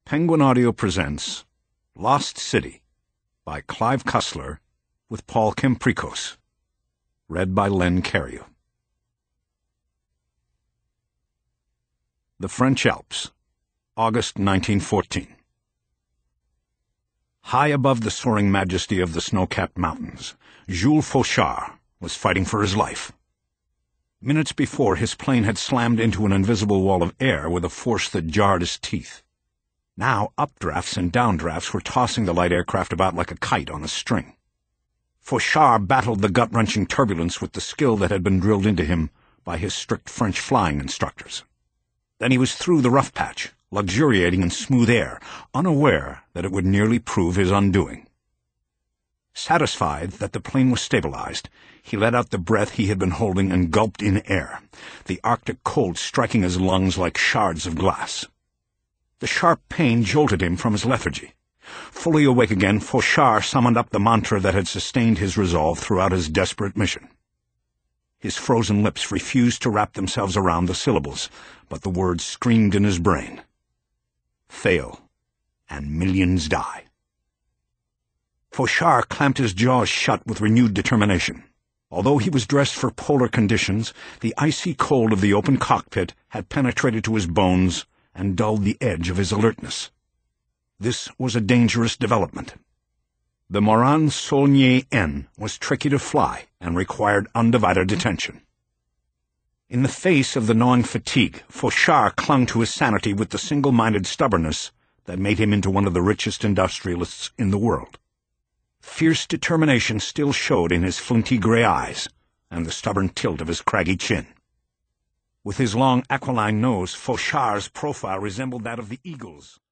Penguin Audio presents Lost City by Clive Cussler with Paul Kemprikos. Read by Len Cariou. The French Alps, August 1914. High above the soaring majesty of the snow-capped mountains, Jules Fauchard was fighting for his life. Minutes before, his plane had slammed into an invisible wall of air with a force that jarred his teeth. Now updrafts and downdrafts were tossing the light aircraft about like a kite on a string. Fauchard battled the gut-wrenching turbulence with the skill that had been drilled into him by his strict French flying instructors. Then he was through the rough patch, luxuriating in smooth air, unaware that it would nearly prove his undoing. Satisfied that the plane was stabilized, he let out the breath he had been holding and gulped in air, the Arctic cold striking his lungs like shards of glass. The sharp pain jolted him from his lethargy. Fully awake again, Fauchard summoned up the mantra that had sustained his resolve throughout his desperate mission. His frozen lips refused to wrap themselves around the syllables, but the words screamed in his brain. Fail, and millions die. Fauchard clamped his jaws shut with renewed determination. Although he was dressed for polar conditions, the icy cold of the open cockpit had penetrated to his bones and dulled the edge of his alertness. This was a dangerous development. The Morane-Saulnier-N was tricky to fly and required undivided attention. In the face of the gnawing fatigue, Fauchard clung to his sanity with the single-minded stubbornness that made him into one of the richest industrialists in the world. Fierce determination still showed in his flinty gray eyes and the stubborn tilt of his craggy chin. With his long aquiline nose, Fauchard's profile resembled that of the eagles.